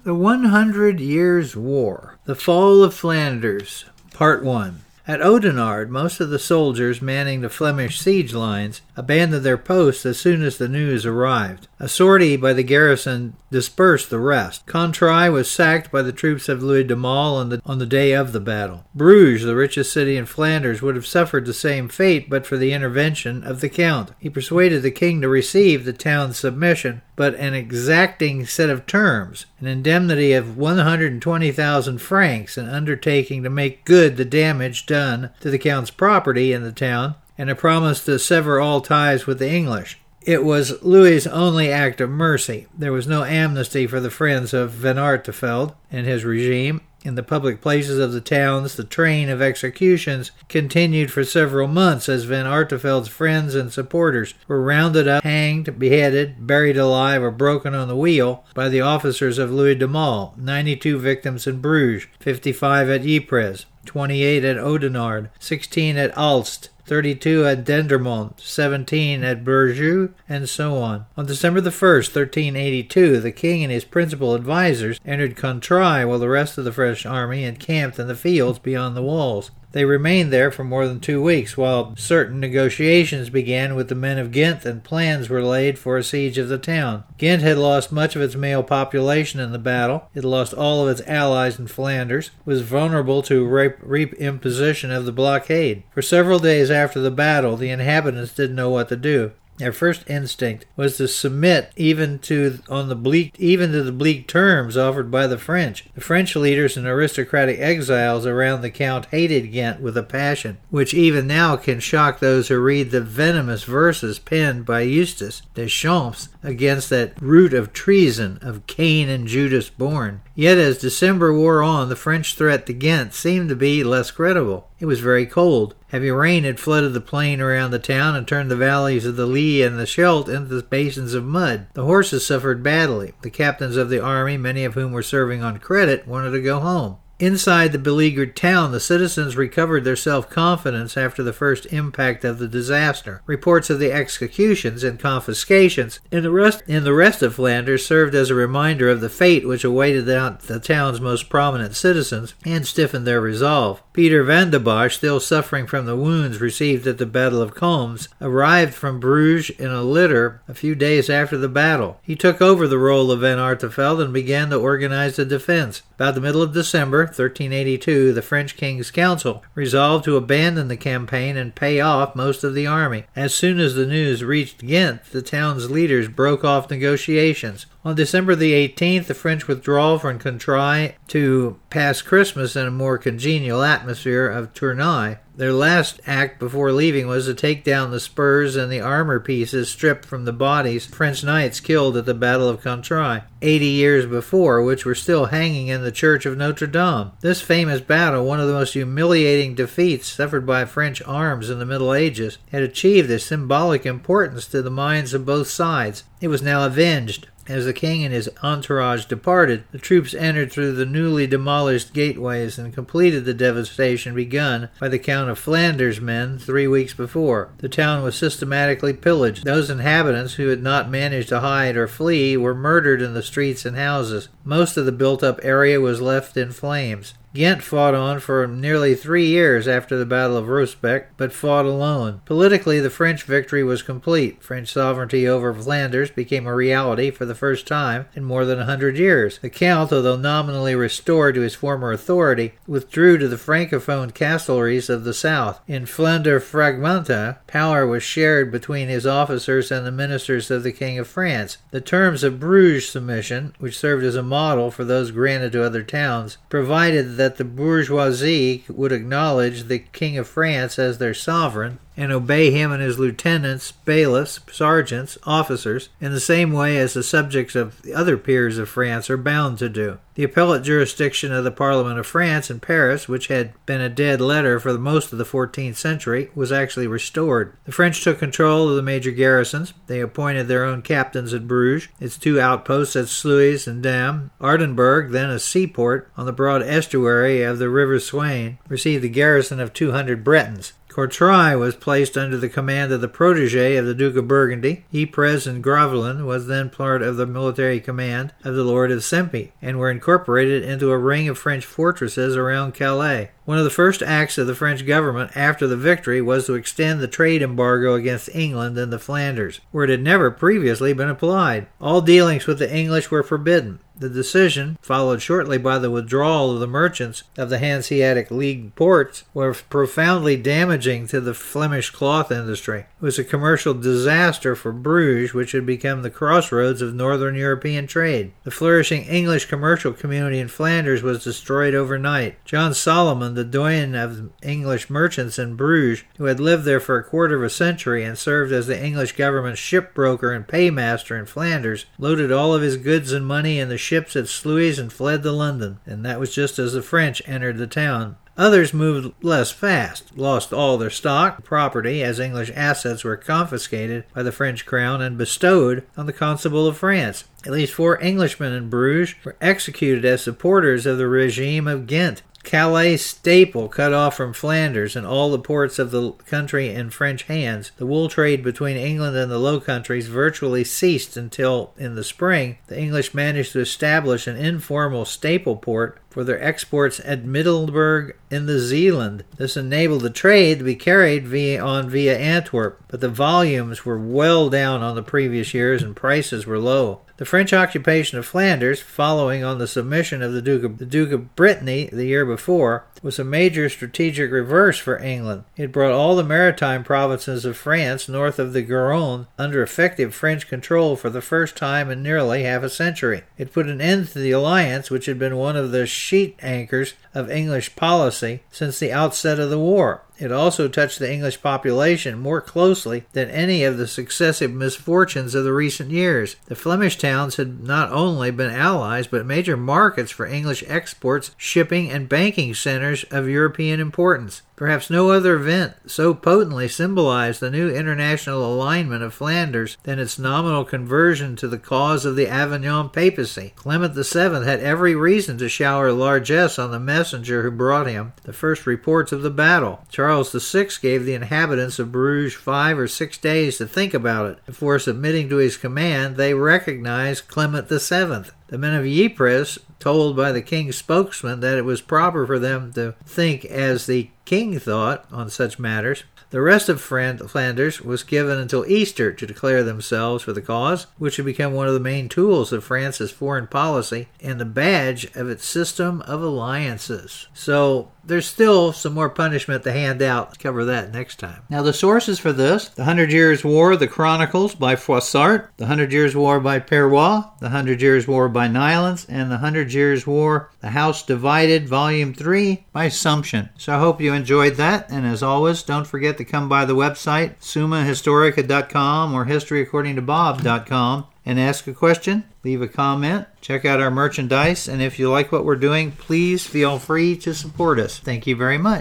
The 100 Years' War. The Fall of Flanders. Part 1. At Oudenaarde, most of the soldiers manning the Flemish siege lines abandoned their posts as soon as the news arrived. A sortie by the garrison dispersed the rest. Contray was sacked by the troops of Louis de Male on the day of the battle. Bruges, the richest city in Flanders, would have suffered the same fate but for the intervention of the Count. He persuaded the king to receive the town's submission, but an exacting set of terms, an indemnity of 120,000 francs, an undertaking to make good the damage done to the Count's property in the town, and a promise to sever all ties with the English. It was Louis's only act of mercy. There was no amnesty for the friends of Van Artevelde and his regime. In the public places of the towns, the train of executions continued for several months as Van Artevelde's friends and supporters were rounded up, hanged, beheaded, buried alive, or broken on the wheel by the officers of Louis de Male. 92 victims in Bruges, 55 at Ypres, 28 at Oudenaarde, 16 at Aalst, 32 at Dendermonde, 17 at Berjeux, and so on. On December 1st, 1382, the king and his principal advisers entered Contray while the rest of the French army encamped in the fields beyond the walls. They remained there for more than 2 weeks, while certain negotiations began with the men of Ghent and plans were laid for a siege of the town. Ghent had lost much of its male population in the battle. It lost all of its allies in Flanders, was vulnerable to reimposition of the blockade. For several days after the battle, the inhabitants didn't know what to do. Their first instinct was to submit even to the bleak terms offered by the French. The French leaders and aristocratic exiles around the Count hated Ghent with a passion, which even now can shock those who read the venomous verses penned by Eustace Deschamps against that root of treason of Cain and Judas born. Yet as December wore on, the French threat to Ghent seemed to be less credible. It was very cold. Heavy rain had flooded the plain around the town and turned the valleys of the Lys and the Scheldt into basins of mud. The horses suffered badly. The captains of the army, many of whom were serving on credit, wanted to go home. Inside the beleaguered town, the citizens recovered their self-confidence after the first impact of the disaster. Reports of the executions and confiscations in the rest of Flanders served as a reminder of the fate which awaited the town's most prominent citizens and stiffened their resolve. Peter van de Bosch, still suffering from the wounds received at the Battle of Combes, arrived from Bruges in a litter a few days after the battle. He took over the role of Van Artevelde and began to organize the defense. About the middle of December 1382, the French King's Council resolved to abandon the campaign and pay off most of the army. As soon as the news reached Ghent, the town's leaders broke off negotiations. On December the 18th, the French withdrew from Contray to pass Christmas in a more congenial atmosphere of Tournai. Their last act before leaving was to take down the spurs and the armor pieces stripped from the bodies of French knights killed at the Battle of Contray 80 years before, which were still hanging in the church of Notre Dame. This famous battle, one of the most humiliating defeats suffered by French arms in the Middle Ages, had achieved a symbolic importance to the minds of both sides. It was now avenged. As the king and his entourage departed, the troops entered through the newly demolished gateways and completed the devastation begun by the Count of Flanders' men 3 weeks before. The town was systematically pillaged. Those inhabitants who had not managed to hide or flee were murdered in the streets and houses. Most of the built-up area was left in flames. Ghent fought on for nearly 3 years after the Battle of Rosbecque, but fought alone. Politically, the French victory was complete. French sovereignty over Flanders became a reality for the first time in more than 100 years. The Count, although nominally restored to his former authority, withdrew to the francophone castleries of the south. In Flandre Fragmenta, power was shared between his officers and the ministers of the King of France. The terms of Bruges submission, which served as a model for those granted to other towns, provided that the bourgeoisie would acknowledge the King of France as their sovereign and obey him and his lieutenants, bailiffs, sergeants, officers, in the same way as the subjects of the other peers of France are bound to do. The appellate jurisdiction of the Parliament of France in Paris, which had been a dead letter for most of the 14th century, was actually restored. The French took control of the major garrisons. They appointed their own captains at Bruges, its 2 outposts at Sluis and Dam. Ardenburg, then a seaport on the broad estuary of the River Seine, received the garrison of 200 Bretons. Courtrai was placed under the command of the protege of the Duke of Burgundy. Ypres and Gravelines was then part of the military command of the Lord of Sempi, and were incorporated into a ring of French fortresses around Calais. One of the first acts of the French government after the victory was to extend the trade embargo against England in the Flanders, where it had never previously been applied. All dealings with the English were forbidden. The decision, followed shortly by the withdrawal of the merchants of the Hanseatic League ports, was profoundly damaging to the Flemish cloth industry. It was a commercial disaster for Bruges, which had become the crossroads of northern European trade. The flourishing English commercial community in Flanders was destroyed overnight. John Solomon, the doyen of English merchants in Bruges, who had lived there for a quarter of a century and served as the English government's shipbroker and paymaster in Flanders, loaded all of his goods and money in the ships at Sluys and fled to London, and that was just as the French entered the town. Others moved less fast, lost all their stock and property as English assets were confiscated by the French crown and bestowed on the Constable of France. At least 4 Englishmen in Bruges were executed as supporters of the regime of Ghent. Calais staple cut off from Flanders and all the ports of the country in French hands, the wool trade between England and the Low Countries virtually ceased until, in the spring, the English managed to establish an informal staple port for their exports at Middelburg in the Zeeland. This enabled the trade to be carried via Antwerp, but the volumes were well down on the previous years and prices were low. The French occupation of Flanders, following on the submission of the Duke of Brittany the year before, was a major strategic reverse for England. It brought all the maritime provinces of France north of the Garonne under effective French control for the first time in nearly half a century. It put an end to the alliance, which had been one of the sheet anchors of English policy since the outset of the war. It also touched the English population more closely than any of the successive misfortunes of the recent years. The Flemish towns had not only been allies, but major markets for English exports, shipping, and banking centers of European importance. Perhaps no other event so potently symbolized the new international alignment of Flanders than its nominal conversion to the cause of the Avignon papacy. Clement VII had every reason to shower largesse on the messenger who brought him the first reports of the battle. Charles VI gave the inhabitants of Bruges 5 or 6 days to think about it. Before submitting to his command, they recognized Clement VII. The men of Ypres, told by the king's spokesman that it was proper for them to think as the king thought on such matters. The rest of Flanders was given until Easter to declare themselves for the cause, which had become one of the main tools of France's foreign policy and the badge of its system of alliances. So there's still some more punishment to hand out. Let's cover that next time. Now, the sources for this: The 100 Years' War, The Chronicles by Froissart, The 100 Years' War by Perrois, The 100 Years' War by Nylans, and The 100 Years' War, The House Divided, Volume 3 by Sumption. So I hope you enjoyed that, and as always, don't forget to come by the website, summahistorica.com or historyaccordingtobob.com, and ask a question, leave a comment, check out our merchandise, and if you like what we're doing, please feel free to support us. Thank you very much.